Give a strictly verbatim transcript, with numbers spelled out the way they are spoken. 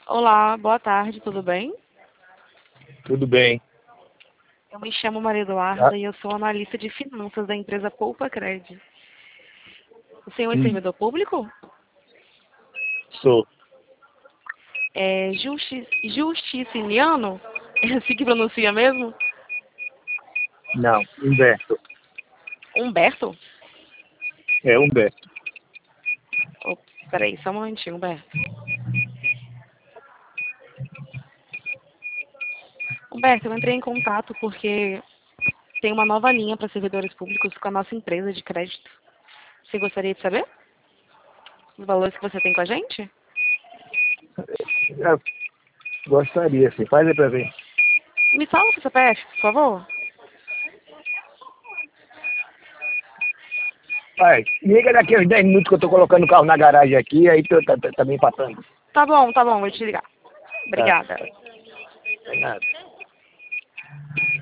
Olá, boa tarde, tudo bem? Tudo bem. Eu me chamo Maria Tá? Eduarda e eu sou analista de finanças da empresa Poupa Cred. O senhor é Hum, servidor público? sou. É justi Justiciniano? É assim que pronuncia mesmo? Não, Humberto. Humberto? É Humberto. Oh, peraí, só um momentinho, Humberto. Humberto, eu entrei em contato porque tem uma nova linha para servidores públicos com a nossa empresa de crédito. Você gostaria de saber os valores que você tem com a gente? Eu gostaria, sim. Faz aí pra ver. Me fala o seu C P F, por favor. Pai, liga daqui uns dez minutos que eu tô colocando o carro na garagem aqui, aí tô, tá, tá, tá me empatando. Tá bom, tá bom, vou te ligar. Tá, Obrigada. tá. Não é nada.